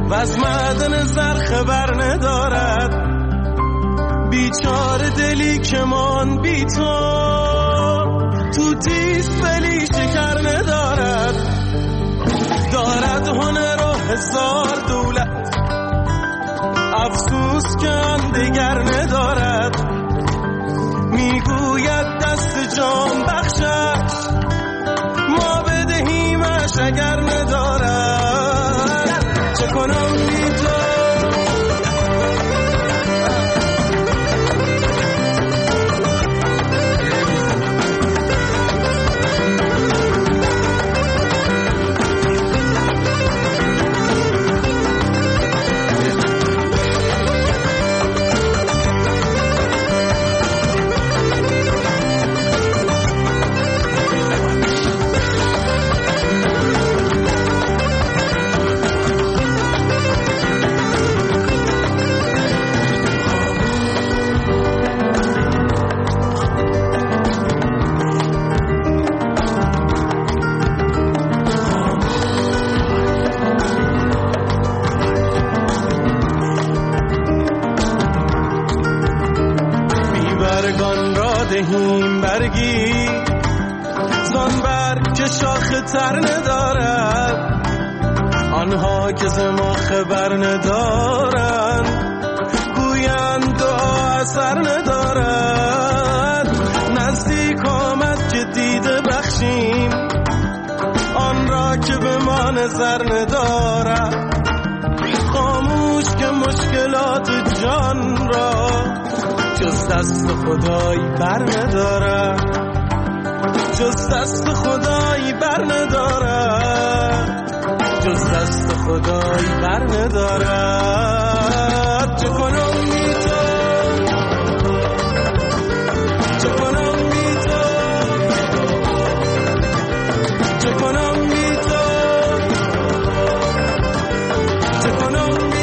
و از معدن زر خبر ندارد. بیچاره دلی که من بی تو تیست ولی شکر ندارد. دارد هنر و هزار دولت، افسوس که آن دیگر ندارد. میگوید دست جان بخشش، ما بدهیمش اگر ندارد. چه کنم بی تو؟ دهیم برگی زان برگ که شاخه تر ندارد. آنها که ز ما خبر ندارند گویند دعا اثر ندارد. نزدیک آمد که دیده بخشیم آن را که به ما نظر ندارد. خاموش که مشکلات جان را جز دست خدایی بر ندارد. جز دست خدایی بر ندارد. جز دست خدایی بر ندارد. چه کنم بی تو؟ چه کنم بی تو؟ چه کنم بی تو؟ چه کنم بی تو؟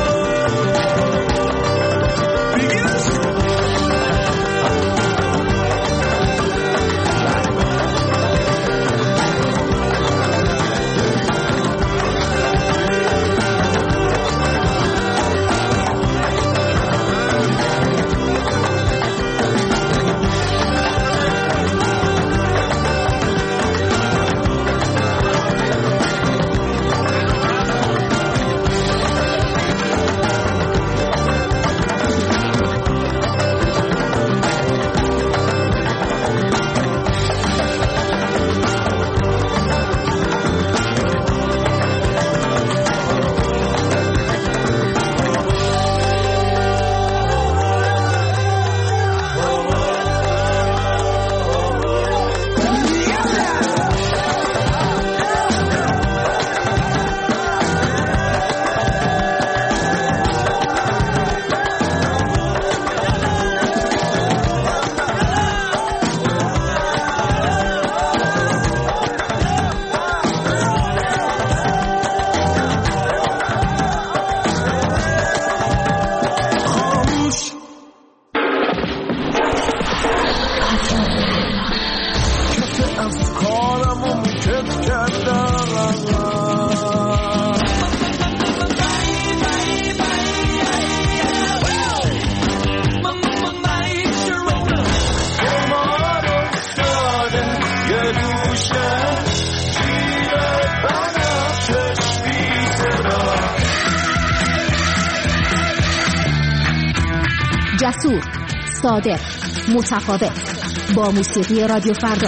جسور، صادق، متفاوت، با موسیقی رادیو فردا.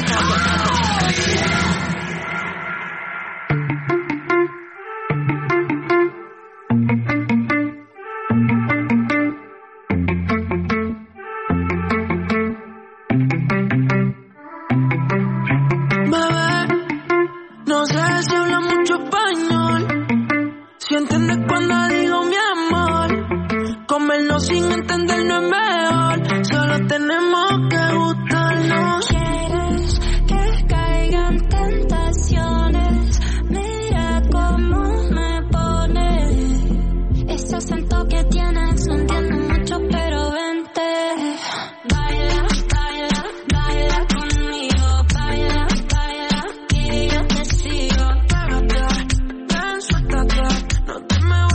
No te me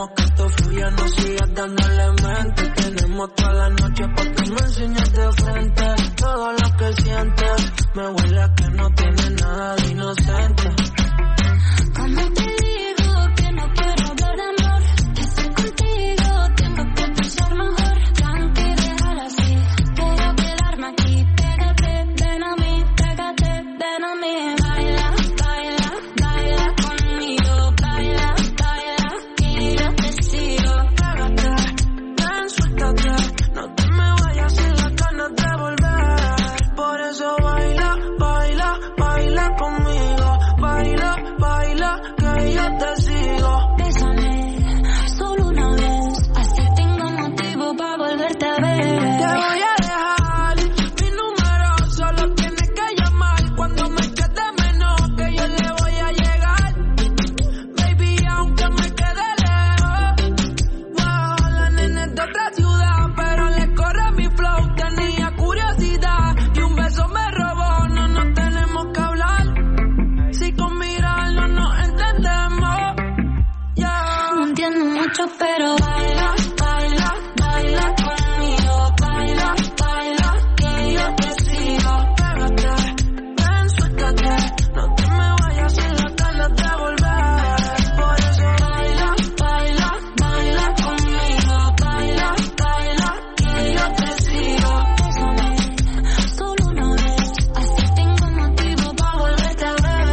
Queremos que esto fluya, no sigas dándole mente. Tenemos toda la noche pa' que me enseñes de frente todo lo que sientes. Me huele a que no tienes nada de inocente. Como te digo que no quiero hablar de amor, que si contigo tengo que pensar mejor. Tranqui, déjala así, quiero quedarme aquí. Pégate, ven a mí, pégate, ven a mí. Baila, baila, baila conmigo. Baila, baila, y yo te sigo. Pégate, ven, suéltate, no te me vayas sin las ganas de volver. Por eso baila, baila, baila conmigo. Baila, baila, que yo te sigo. Bésame, solo una vez, así tengo motivo para volverte a ver. Te voy a dejar mi número, solo tienes que llamar cuando me quede menos, que yo le voy a llegar. Baby, aunque me quede lejos, wow, la nena es de otra ciudad, pero le corre mi flow, tenía curiosidad y un beso me robó. No nos tenemos que hablar, si con mirar no nos entendemos. No entiendo mucho, pero baila, baila, baila conmigo. Baila, baila, que yo te sigo. Pégate, ven, suéltate, no te me vayas sin las ganas de volver. Por eso Baila, baila, baila conmigo. Baila, baila, que yo te sigo. Bésame, solo una vez, así tengo motivo para volverte a ver.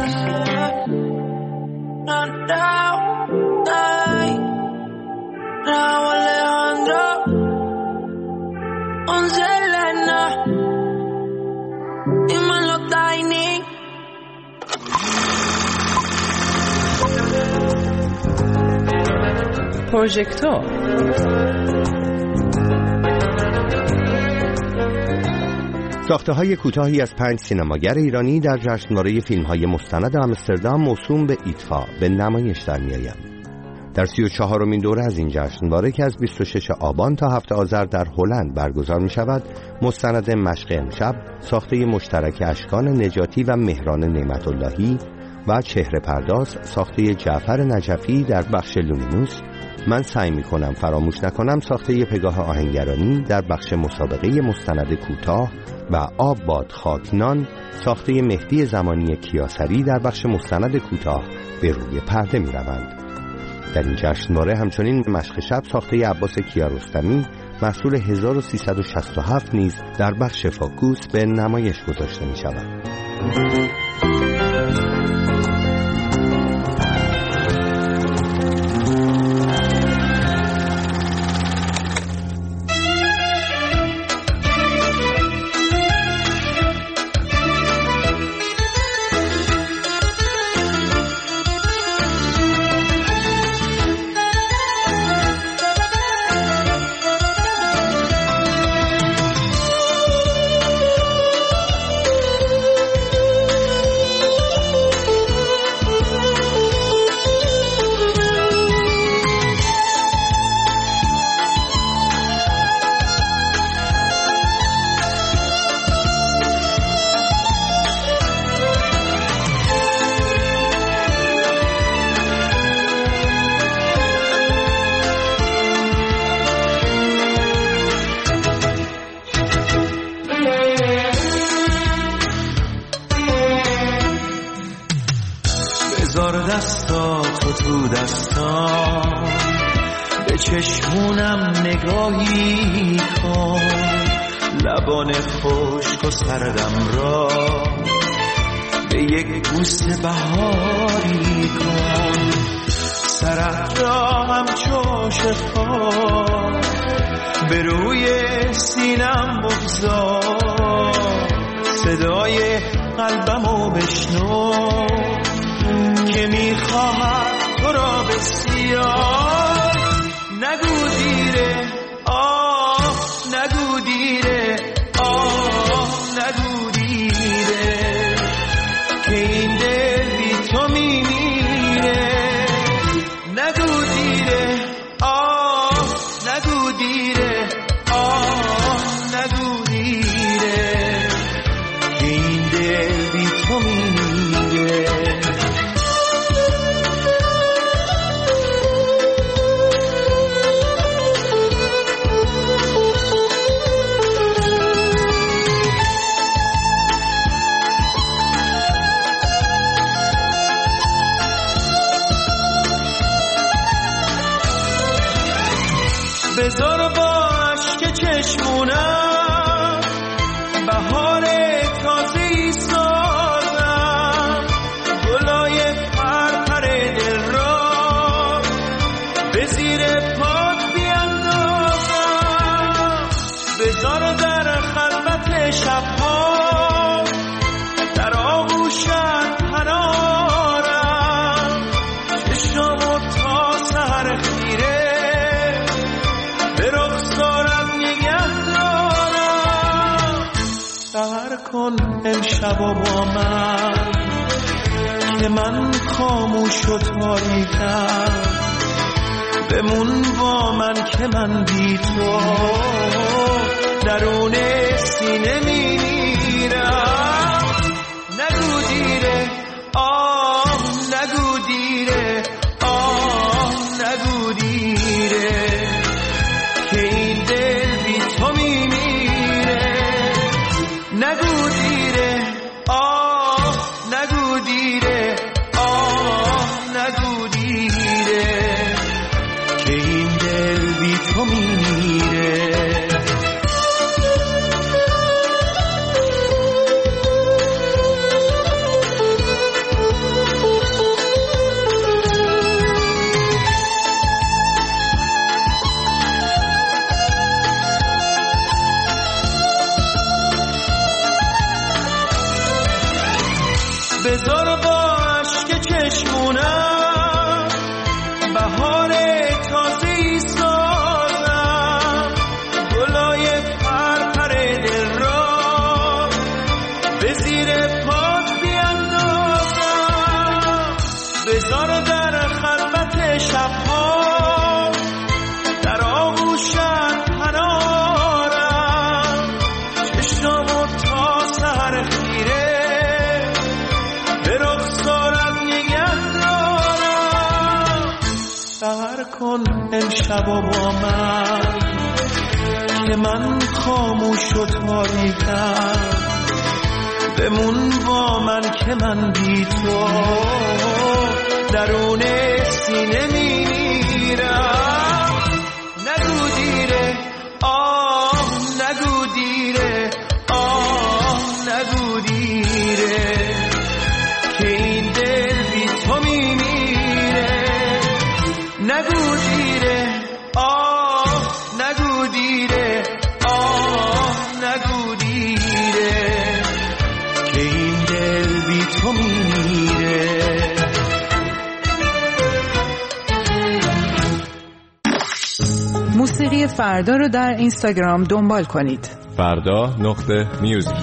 Raúl Alejandro, Selena, dímelo Tiny. پروژکتور ساخته‌های کوتاهی از 5 سینماگر ایرانی در جشنواره فیلم‌های مستند آمستردام موسوم به ایتفا به نمایش در می‌آیند. در 34مین دوره از این جشنواره که از 26 آبان تا 7 آذر در هلند برگزار می‌شود، مستند مشق امشب ساخته مشترک اشکان نجاتی و مهران نعمت‌اللهی و چهره پرداز ساخته جعفر نجفی در بخش لومینوس، من سعی می‌کنم فراموش نکنم ساخته پگاه آهنگرانی در بخش مسابقه مستند کوتاه و آب باد خاکنان ساخته مهدی زمانی کیاسری در بخش مستند کوتاه به روی پرده می‌روند. در این جشنواره همچنین مشق شب ساخته عباس کیارستمی محصول 1367 نیز در بخش فوکوس به نمایش گذاشته می‌شود. بذار دستاتو تو دستام، به چشمونم نگاهی کن، لبان خشک و سردم را به یک بوسه بهاری کن، سرت را همچو شفا به روی سینم بگذار، صدای قلبمو بشنو که میخواهد تو را بسیار. نگو دیره آه، نگو دیره آه، نگو دیره که این دل بی تو میمیره. نگو دیره آه، نگو دیره آه، نگو دیره که این دل بی تو میمیره. بذار با اشک چشمونم بهار تازه‌ای سازم، گلای پرپر دل را به زیر پات بیندازم. بذار در خلوت شبها در آغوشت پنارم، چشمو تا سحر خیره به رخسارت نگه دارم. سحر کن امشب و با من که من خاموش و تاریکم، بمون با من که من بی تو درون سینه میمیرم. نگو دیره آه نگو دیره آه نگو دیره که این دل بی تو میمیره. نگو دیره آه نگو دیره آه نگو دیره که این دل بی تو میمیره. بذار با اشک چشمونم بهار تازه‌ای سازم، گلای پرپر دل را به زیر پات بیندازم. بذار در خلوت شبها در آغوشت پنارم، چشمو تا سحر خیره به رخسارت نگه دارم. سحر کن امشب و با من که من خاموش و تاریکم، بمون با من که من بی تو درون سینه میمیرم. نگو دیره آه نگو دیره آه نگو دیره که این دل بی تو میمیره. نگو دیره آه نگو دیره آه نگو دیره که این دل بی تو میمیره. موسیقی فردا رو در اینستاگرام دنبال کنید. فردا.music.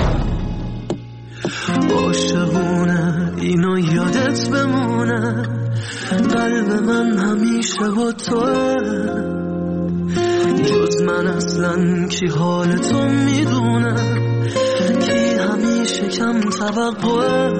عاشقونه اینو یادت بمونه، قلب من همیشه با توه، جز من اصلا کی حال تو میدونه، کی همیشه کم توقعه،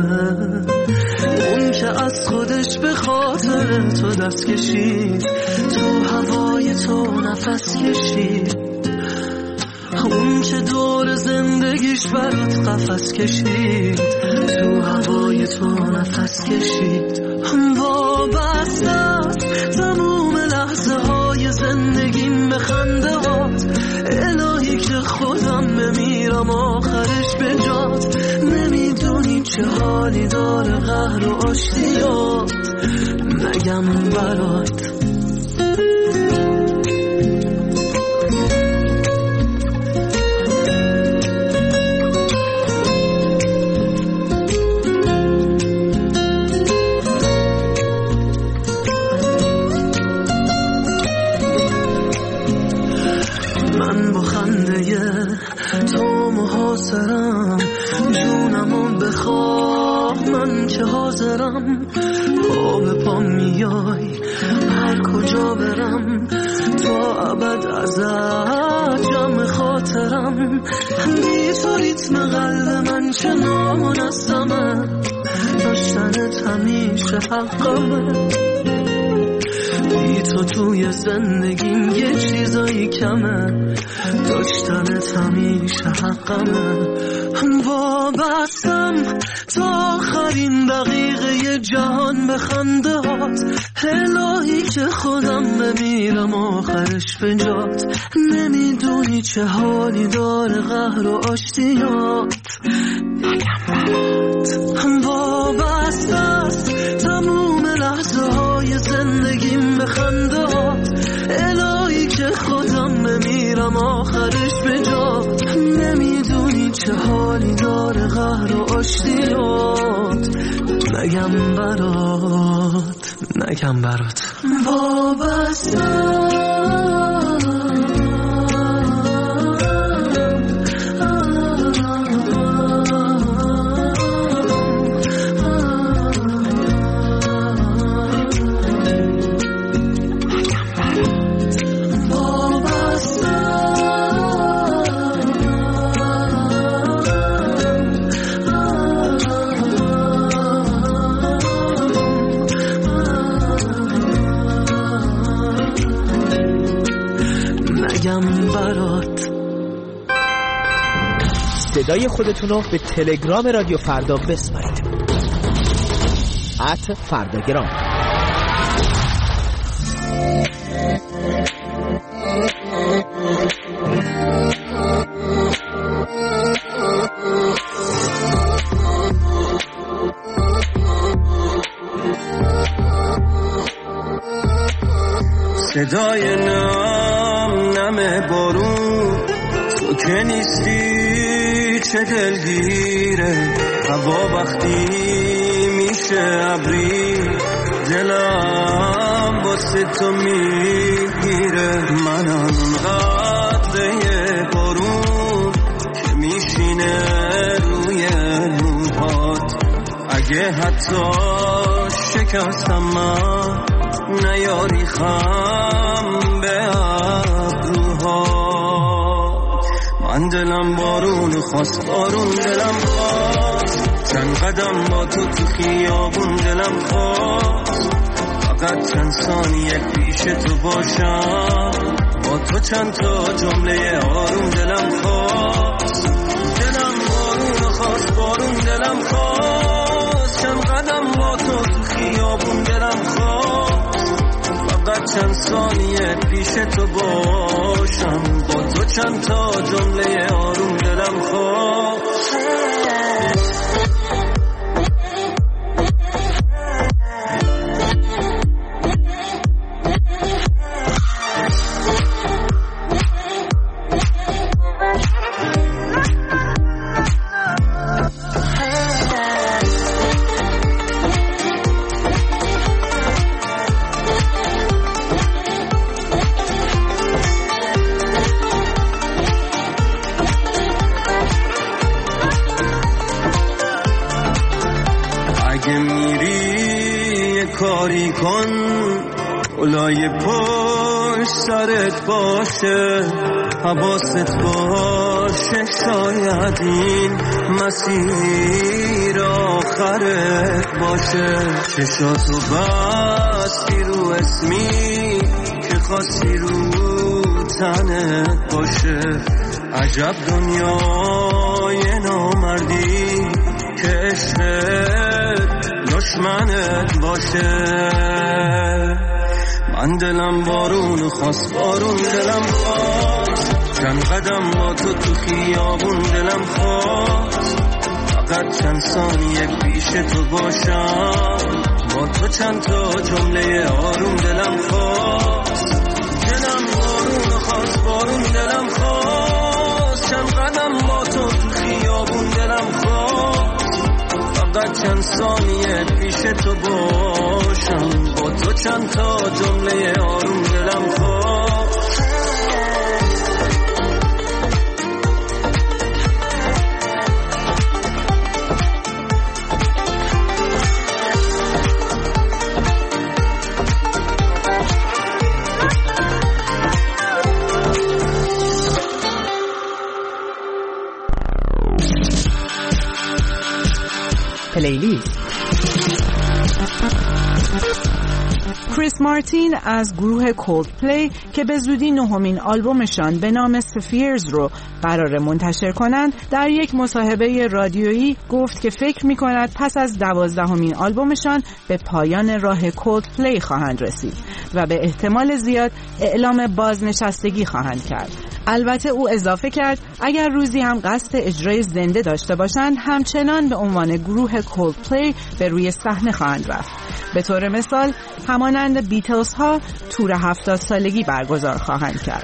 اون که از خودش به خاطر تو دست کشید، تو هوای تو نفس کشید، اون که دور زندگیش برات قفس کشید، تو هوای تو نفس کشید. وابسته است تموم لحظه های زندگیم به خنده هات، الهی که خودم بمیرم آخرش به جات، نمیدونی چه حالی داره قهر و آشتیات، نگم برات تو محاصرم، جونمو بخواه من که حاضرم، پا به پا میای هر کجا برم، تا ابد ازت جمع خاطرم، بی تو ریتم قلب من چه نامنظمه، داشتنت همیشه حقمه، بی تو توی زندگیم یه چیزایی کمه، داشتنت همیشه حقمه. وابستم تا آخرین دقیقه جهان به خنده هات، الهی که خودم بمیرم آخرش به جات. نمیدونی چه حالی داره قهر و آشتیات، نگم برات وابسته است تموم لحظه های زندگیم به خنده هات، الهی که خودم بمیرم آخرش به جات. نمیدونی چه حالی داره قهر و آشتیات، نگم برات وابستم. صدای خودتونو به تلگرام رادیو فردا بسپارید. @فرداگرام. صدای نم بارون، تو که نیستی چه دلگیره. هوا وقتی میشه ابری، دلم واسه تو میگیره. منم قطره بارون که میشینه روی موهات، اگه حتی شکستم من نیاری خم به ابروها. من دلم بارون خواست، بارون دلم خواست، چند قدم با تو خیابون دلم خواست. فقط چند ثانیه پیش تو باشم، با تو چند تا جمله آروم دلم خواست. دلم بارون خواست، بارون دلم خواست، چند قدم با تو خیابون دلم خواست. فقط چند ثانیه پیش تو باشم، با تو چند تا جمله آروم دلم خواست. کاری کن اولای پشت سرت باشه، حواست باشه شاید این مسیر آخرت باشه. چشاتو بستی رو اسمی که خواستی رو تنت باشه. عجب دنیای نامردی که عشقت دشمنت باشه. من دلم بارون خواست، بارون دلم خواست، چند قدم با تو خیابون دلم خواست. فقط چند ثانیه پیش تو باشم، با تو چند تا جمله آروم دلم خواست. دلم بارون خواست، بارون دلم خواست، چند قدم با تو خیابون دلم خواست. فقط چند ثانیه پیش تو باشم، با تو چند تا جمله آروم دلم خواست. کریس مارتین از گروه کولدپلی که به زودی 9مین آلبومشان به نام سفیرز رو قرار منتشر کنند، در یک مصاحبه رادیویی گفت که فکر می‌کند پس از 12مین آلبومشان به پایان راه کولدپلی خواهند رسید و به احتمال زیاد اعلام بازنشستگی خواهند کرد. البته او اضافه کرد اگر روزی هم قصد اجرای زنده داشته باشند همچنان به عنوان گروه کولدپلی به روی صحنه خواهند رفت. به طور مثال همانند بیتلز ها تور 70 سالگی برگزار خواهند کرد.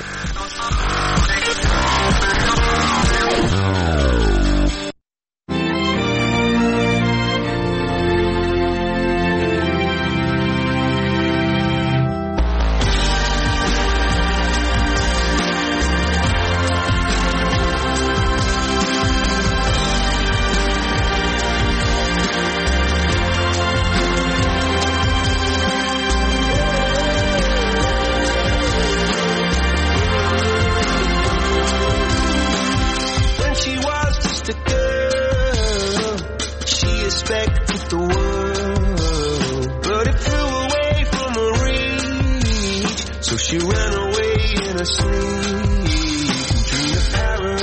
She ran away in her sleep, dreamed of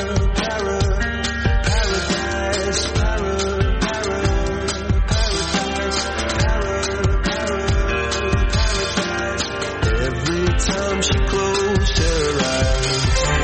paradise, every time she closed her eyes.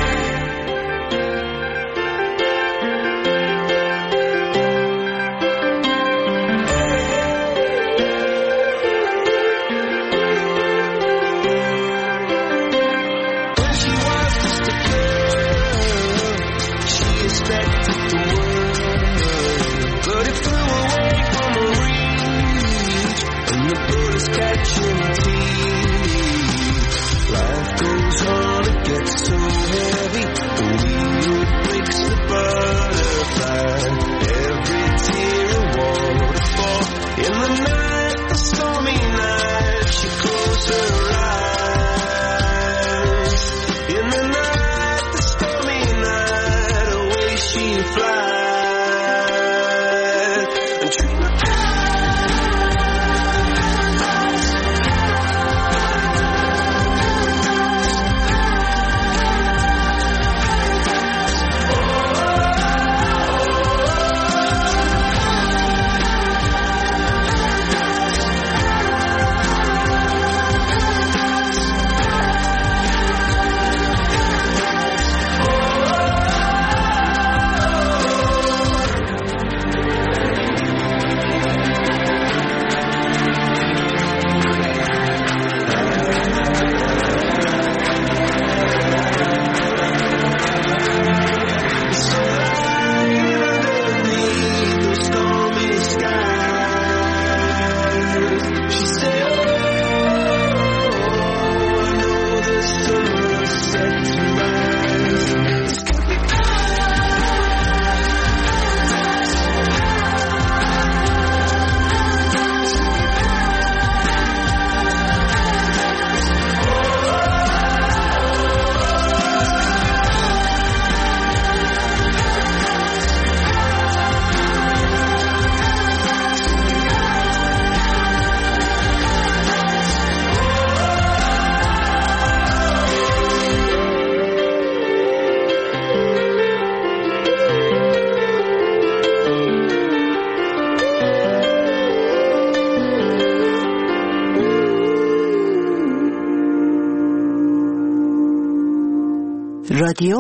رادیو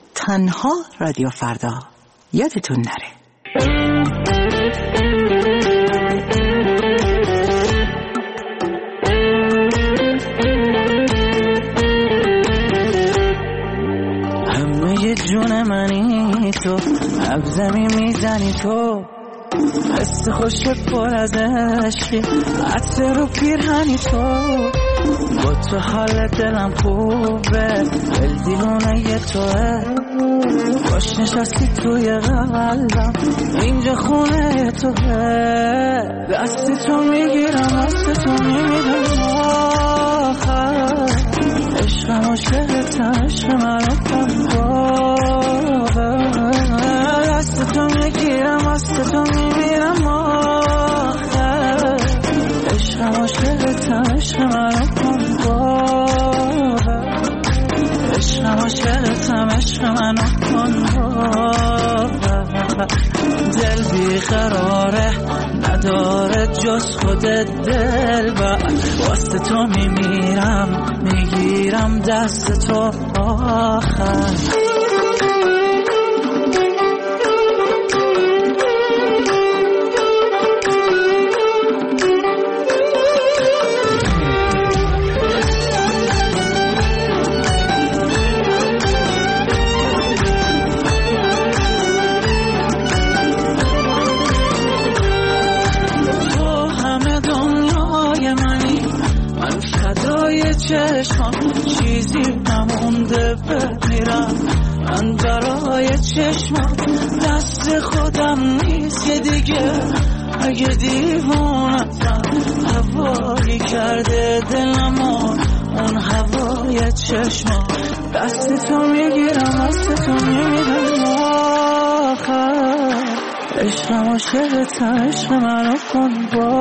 تنها رادیو فردا، یادتون نره. همه جون منی تو، نبضمی میزنی تو، حس خوش پر از عشقی، عطر رو پیرهنی تو، با تو حال دلم خوبه، دل دیوانه توه، باش نشستی توی قلبم، اینجا خونه توه، دست تو میگیرم دست تو میمیرم آخر، عشقم عاشقتم عشق منو دست تو میگیرم دست تو میمیرم آخر، عشقم عاشقتم عشق منو بیقراره نداره جز خودت دلبر واسه تو میمیرم میگیرم دست تو آخر چشمم چیزی نمونده بمیرم من برای چشمم دست خودم نیست که دیگه اگه دیوانتم هوایی کرده دلمو اون هوای چشمم دست تو میگیرم دست تو میمیرم آخر عشقم عاشقتم عشق منو کن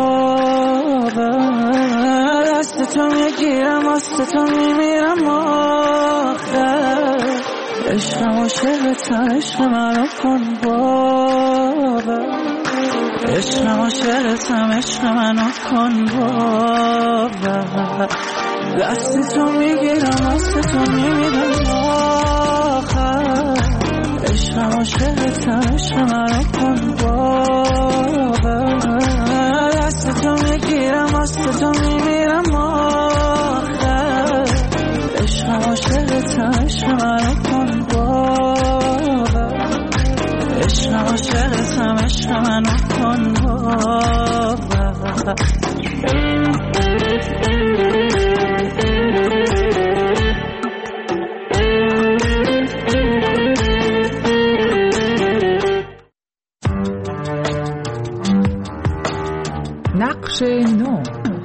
باور دست تو میگیرم دست تو میمیرم آخر عشقم عاشقتم عشق منو کن باور عشقم عاشقتم عشق منو کن باور دست تو میگیرم دست تو میمیرم آخر عشقم عاشقتم عشق منو کن باور دست تو میگیرم دست تو میمیرم آخر عشقم عاشقتم عشق منو کن باور عشقم عاشقتم عشق منو کن باور نقش نو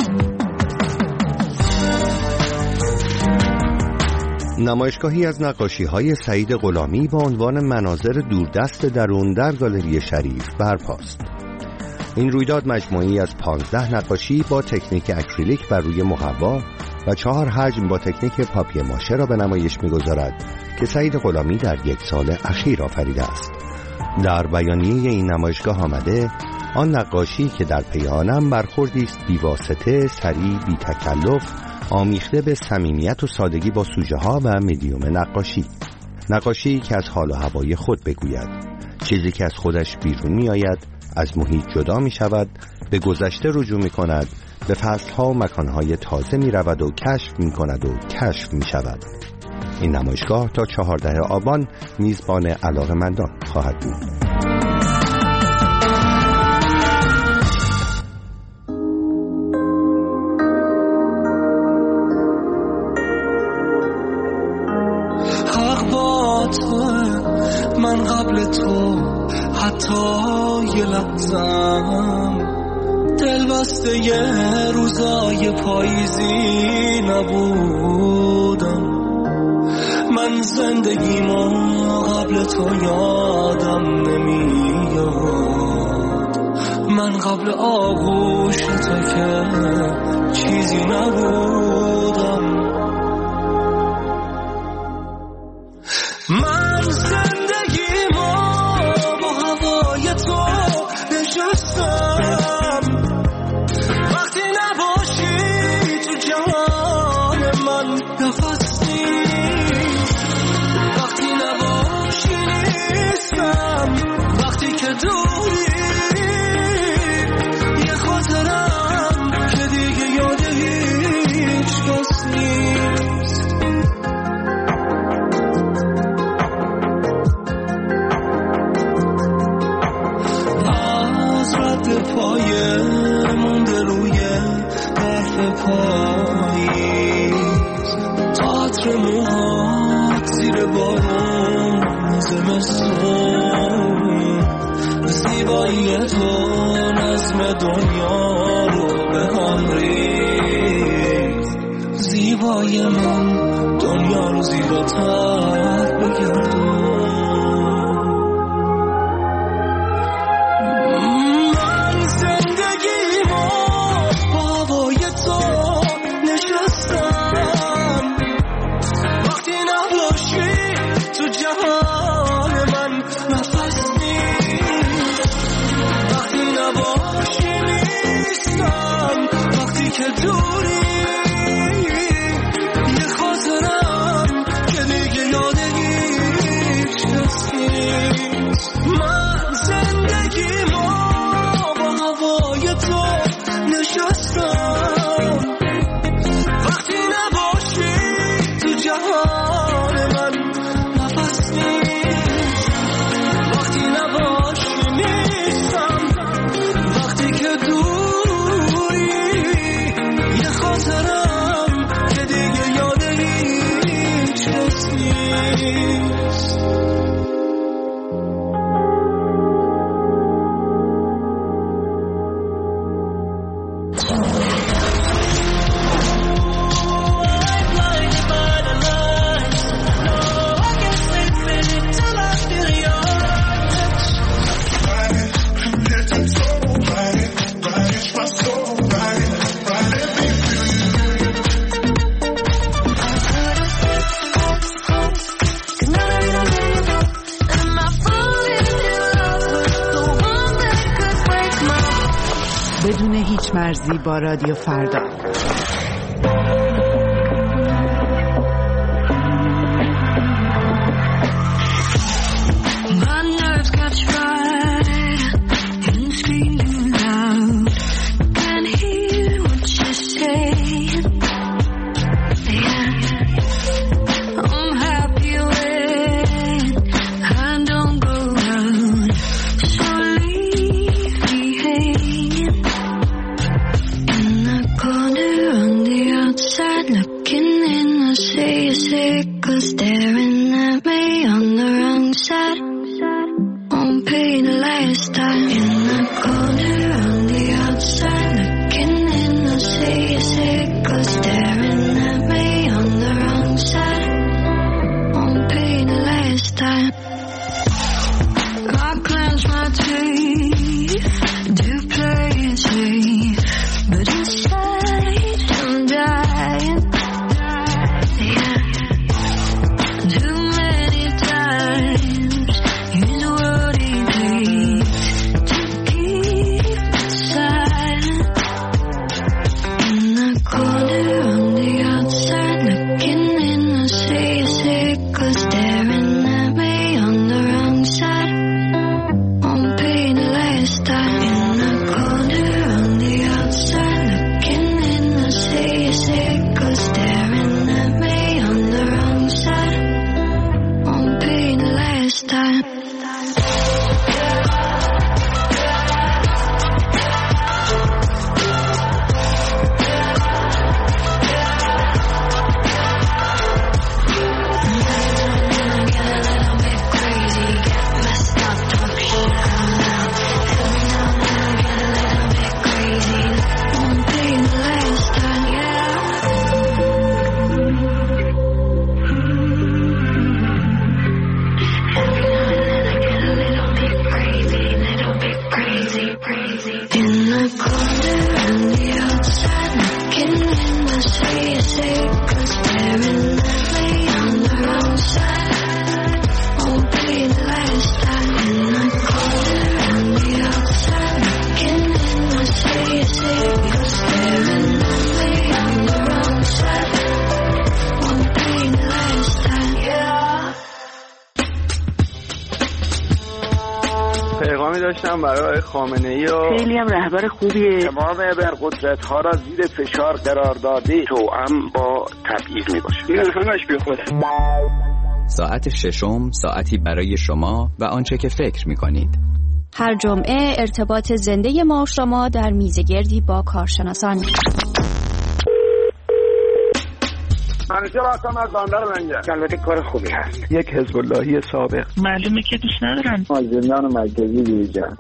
نمایشگاهی از نقاشی‌های سعید غلامی با عنوان مناظر دوردست درون در گالری شریف برپاست. این رویداد مجموعه‌ای از 15 نقاشی با تکنیک اکریلیک بر روی مقوا و 4 حجم با تکنیک پاپیه ماشه را به نمایش می‌گذارد که سعید غلامی در 1 سال اخیر آفریده است. در بیانیه این نمایشگاه آمده آن نقاشی که در پی آنم برخوردی است بی‌واسطه، سریع، بی‌تکلف، آمیخته به صمیمیت و سادگی با سوژه ها و مدیوم نقاشی که از حال و هوای خود بگوید، چیزی که از خودش بیرون می آید، از محیط جدا می شود، به گذشته رجوع می کند، به فصلها و مکانهای تازه می رود و کشف می کند و کشف می شود. این نمایشگاه تا 14 آبان میزبان علاقه‌مندان خواهد بود. من قبل تو حتی یه لحظم دل بسته یه روزای پاییزی نبودم. من زندگیمو قبل تو یادم نمیاد. من قبل آغوش تو که چیزی نبودم. من زندگیمو با هوای تو نشستم. وقتی نباشی تو جهان من نفس نیست. وقتی نباشی نیستم. وقتی که دوری یه خاطرم که دیگه یاد هیچ کس نیست. پایه مونده روی برف پاییز. تئاتر موهات زیر بارون زمستون. زیبایی تو نظم دنیا رو به هم ریخت. زیبای من دنیا رو زیباتر بگردون. دوری یه خاطرم که دیگه یاد هیچ کس نیست. من زندگیمو با هوای تو نشستم، وقتی نباشی تو جهان من نفس نیست، وقتی نباشی نیستم، وقتی که دوری یه خاطرم که دیگه یاد هیچ کس نیست. بدون هیچ مرزی با رادیو فردا. پیغامی داشتم برای خامنه‌ای و خیلی هم رهبر خوبیه. تمام ابرقدرت‌ها را زیر فشار قرار داده توأم با تبعیض میباشه. این همش بیخوده. ساعت ششم ساعتی برای شما و آنچه که فکر می‌کنید. هر جمعه ارتباط زنده ما و شما در میزگردی با کارشناسان. همیشه راستم از باندر منجه. البته کار خوبی هست. یک حزب اللهی سابق. معلومه که دوست ندارن. زندان مرکزی دیجان.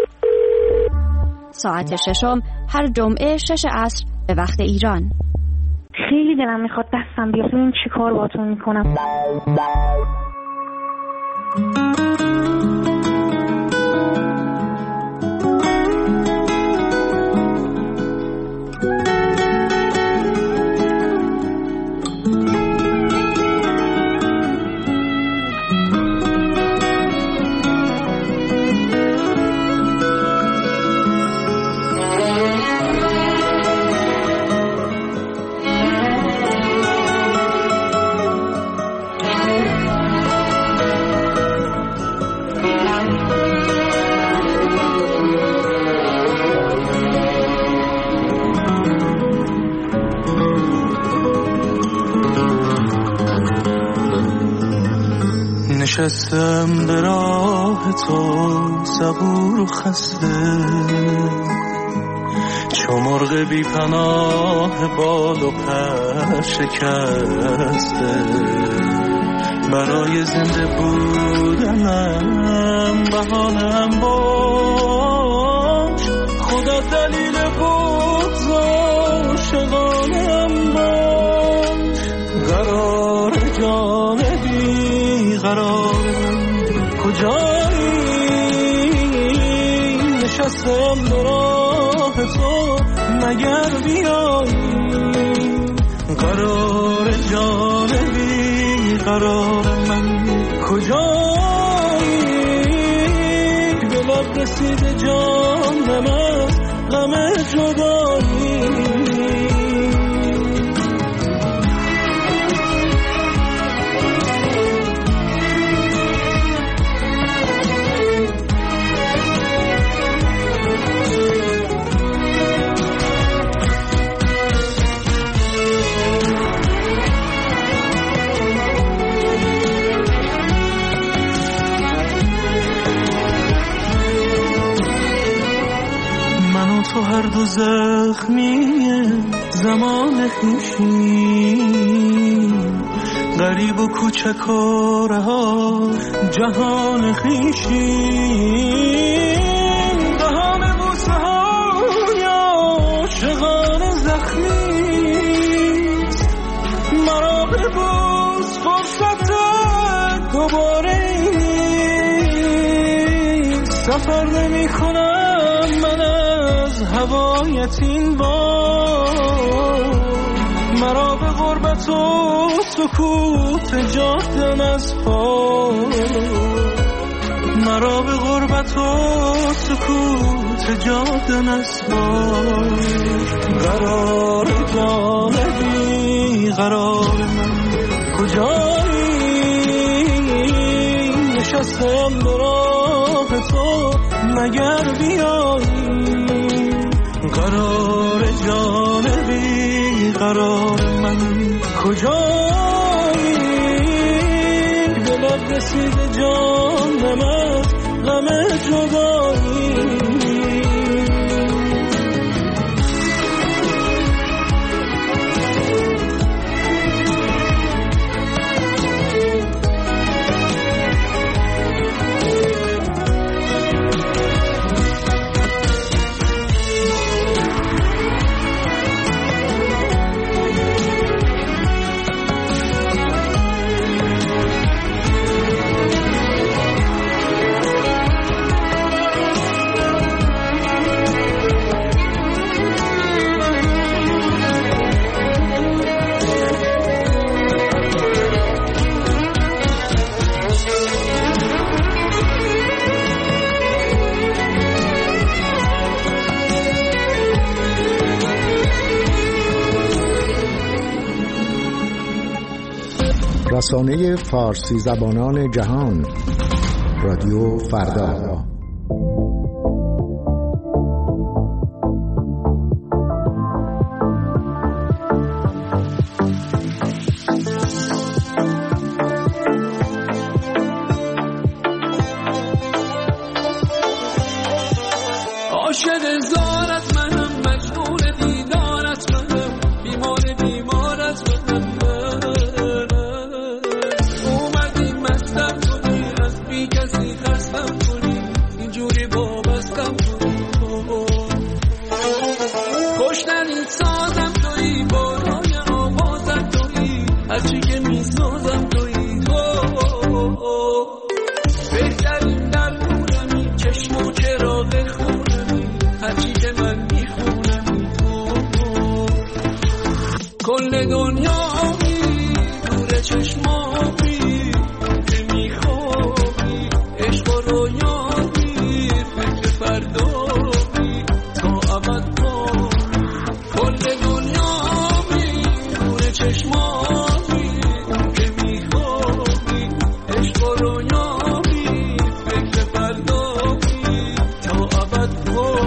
ساعت ششم هر جمعه 6 عصر به وقت ایران. خیلی دلم میخواد دستم بیاد ببینم چی کار باهاتون میکنم. نشستم به راه تو صبور و خسته، چو مرغ بی پناه بال و پر شکسته. برای زنده بودنم بهانم باش، خدا دلیل بغض عاشقانم باش. قرار جان بی قرارم کجایی، نشستم به راه تو مگر بیایی. قرار جان بی قرار من کجایی، به لب رسیده جانم از غم جدایی. تو هر دو زخمی زمان خویشیم، غریب و کوچک و رها جهان خویشیم. دهان بوسه های عاشقان زخمیست، مرا ببوس فرصت دوباره سفر نمی کنم من از هوایت این بار. مرا به غربت و سکوت جادن از پا، مرا به غربت و سکوت جادن از پا. قرار جان بی قرار من کجایی، نشستم به راه تو مگر بیایی. قرار جان بی قرار من کجایی، به لب رسیده جانم از غم جدایی. رسانه فارسی زبانان جهان، رادیو فردا. عاشق زارت منم، مجنون دیدارت منم، بیمار از منم. اومدی مستم کنی، از بی کسی خستم کنی، اینجوری وابستم کنی. کشتنی سازم تویی، بالای آوازم تویی، هرچی که میسازم تویی. بهترین در خونمی، چشم و چراغ خونمی، هرچی که من میخونمی. کل دنیامی دور چشمامی، که میخوابی عشق و رویامی، فکر فردامی تا ابد ما. کل دنیامی دور چشمامی، که میخوابی عشق و رویامی، فکر فردامی تا ابد ما.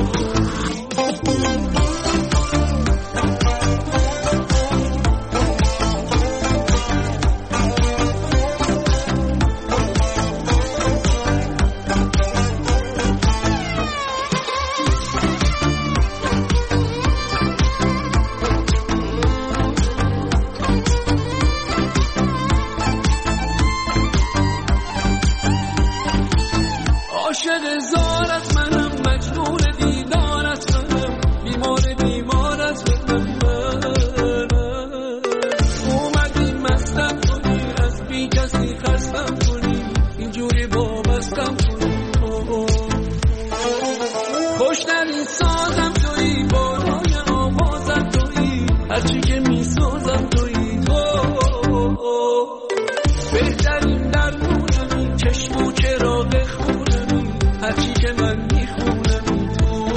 که میسازم توی تو، بهترین درمونمی، چشم و چراغ خونمی، هرچی که من میخونمی تو،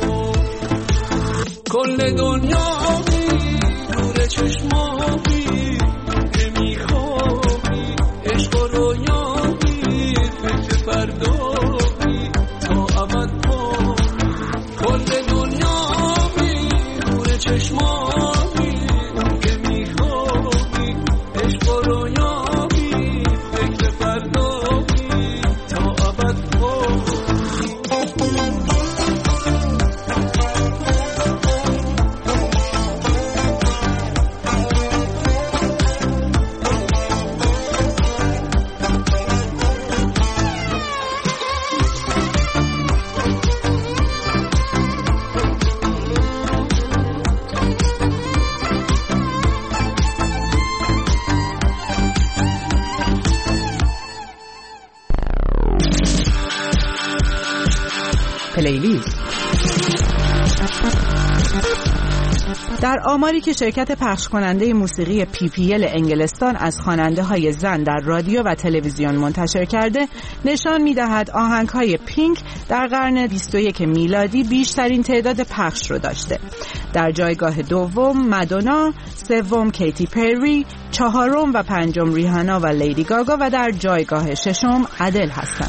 کل دنیامی نور چشمامی که میخوابی، عشق و رویامی، فکر فردامی تا ابد پا، کل دنیامی نور چشمامی که میخوابی، عشق و رویامی، فکر فردامی تا ابد پا. پلیلیست. در آماری که شرکت پخش کننده موسیقی PPL انگلستان از خواننده های زن در رادیو و تلویزیون منتشر کرده، نشان می‌دهد آهنگ‌های پینک در قرن 21 میلادی بیشترین تعداد پخش رو داشته. در جایگاه دوم مادونا، سوم کیتی پری، چهارم و پنجم ریهانا و لیدی گاگا و در جایگاه ششم ادل هستند.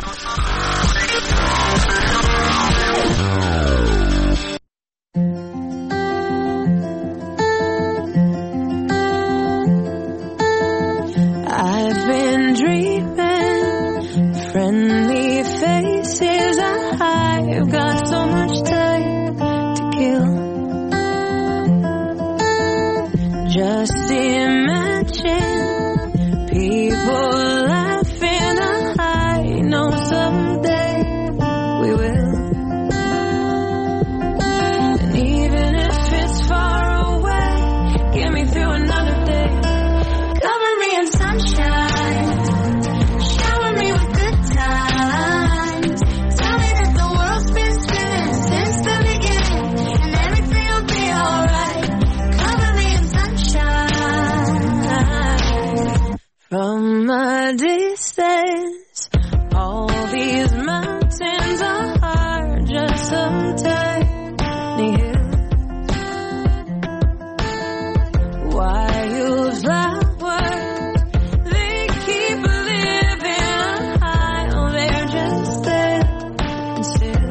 I've been dreaming, friendly faces, I've got so much time to kill. Just imagine people laughing, I know someday we will. And even if it's far away, get me through another day. Cover me in sunshine, shower me with good times. Tell me that the world's been spinning since the beginning, and everything will be alright. Cover me in sunshine. From a distance, all these mountains are just some tiny hills. Wildflowers, they keep living high, oh, they're just standing still.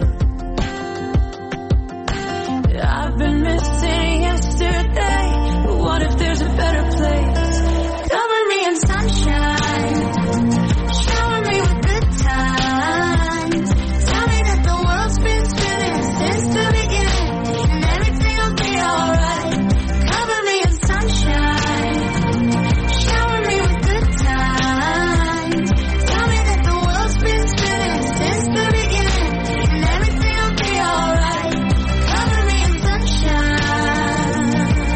I've been missing yesterday, but what if there's a better place? Cover me in sunshine, shower me with good times. Tell me that the world's been spinning since the beginning, and everything will be alright. Cover me in sunshine, shower me with good times. Tell me that the world's been spinning since the beginning, and everything will be alright. Cover me in sunshine.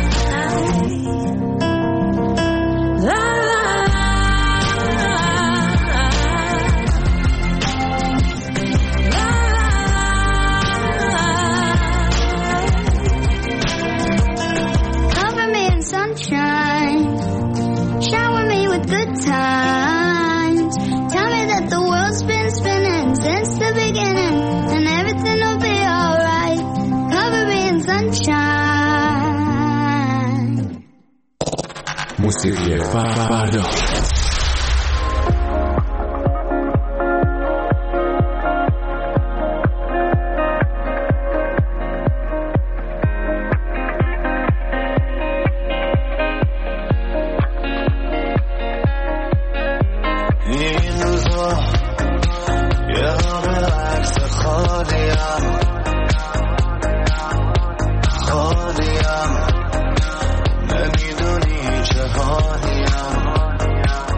La la la. La la la. Cover me in sunshine, shower me with good times. Tell me that the world's been spinning since the beginning, and everything will be alright. Cover me in sunshine. موسیقی فردا. این روزا یه همه عکس خالیم، خالیم، نمیدونی چه حالیم.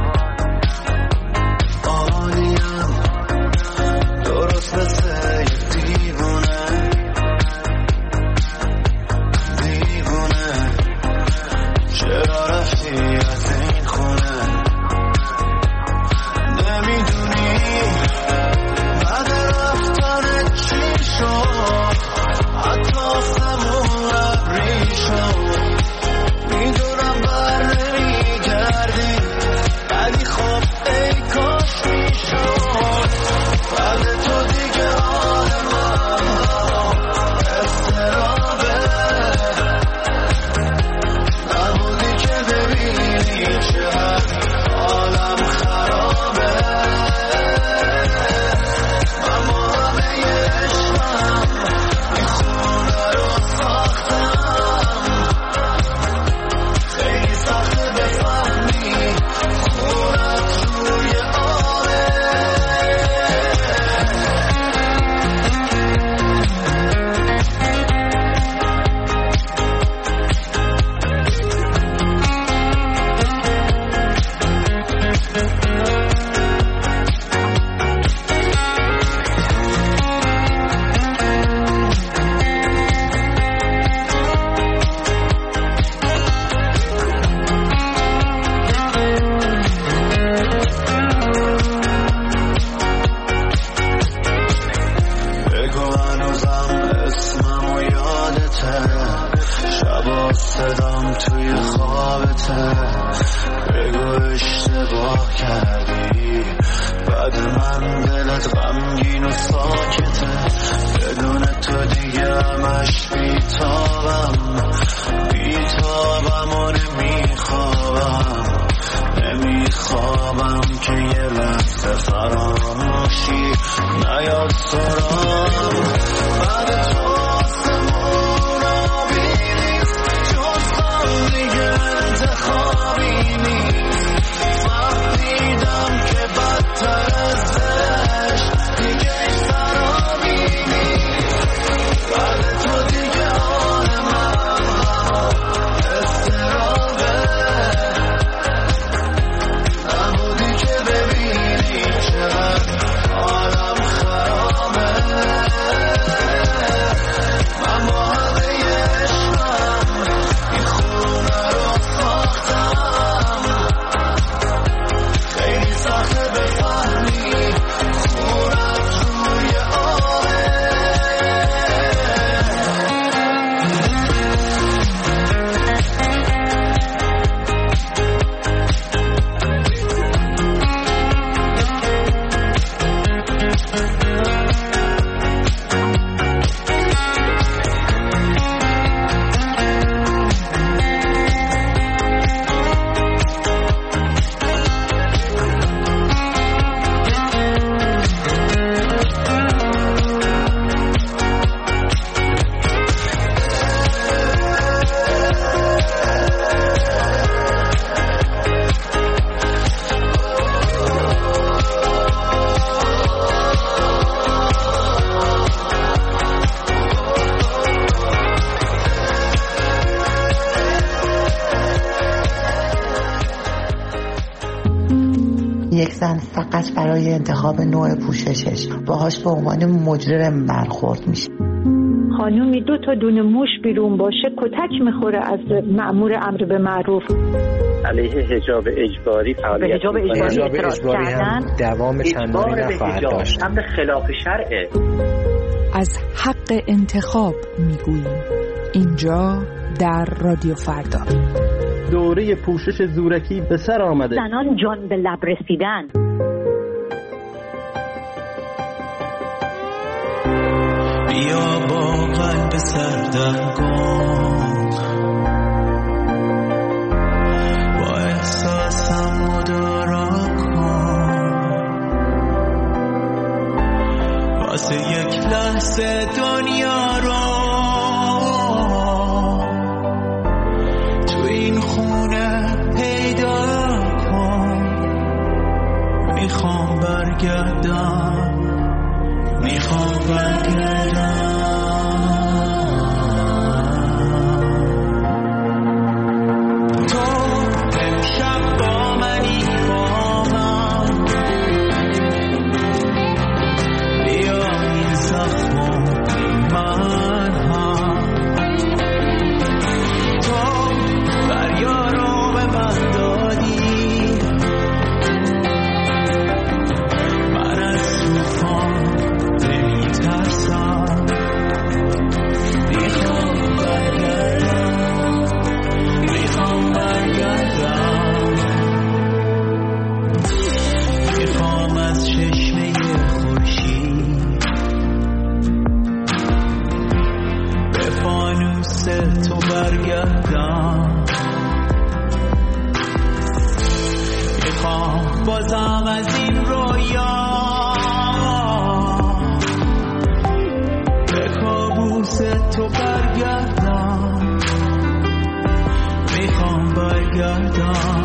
یک زن فقط برای انتخاب نوع پوششش باهاش به عنوان مجرم برخورد میشه. خانومی 2 تا دونه موش بیرون باشه کتک میخوره از مأمور امر به معروف. علیه حجاب اجباری فعالیت حجاب اجباری هم دوام چندانی نخواهد داشت. امر خلاف شرعه. از حق انتخاب میگوییم اینجا در رادیو فردا. دوره پوشش زورکی به سر آمده. زنان جان به لب رسیدن. بیا با قلب سردم کن، با احساسم مدارا کن، واسه یک لحظه دنیا رو تو این خونه پیدا کن. میخوام برگردم، میخوام برگردم. تو امشب با منی، با من بیا این زخم من هم. تو فریارو به من دادی، من از طوفان نمیترسم. میخوام برگردم، میخوام برگردم. میخوام از چشمه خورشید به فانوس تو برگردم. میخوام بازم از این رویا به کابوس تو برگردم. میخوام برگردم.